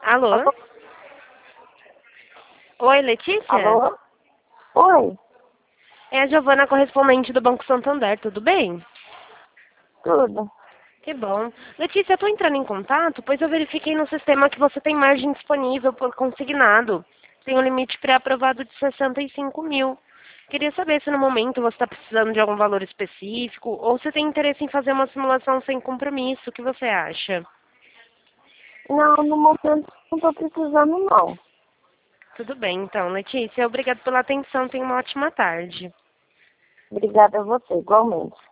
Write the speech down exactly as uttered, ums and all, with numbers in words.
Alô? Oi, Letícia? Alô? Oi, É a Giovana, correspondente do Banco Santander, tudo bem? tudo. Que bom. Letícia, eu estou entrando em contato, pois eu verifiquei no sistema que você tem margem disponível por consignado. Tem um limite pré-aprovado de sessenta e cinco mil. Queria saber se no momento você está precisando de algum valor específico ou se tem interesse em fazer uma simulação sem compromisso. O que você acha? Não, no momento não tô precisando não. Tudo bem, então, Letícia. Obrigada pela atenção. Tenha uma ótima tarde. Obrigada a você, igualmente.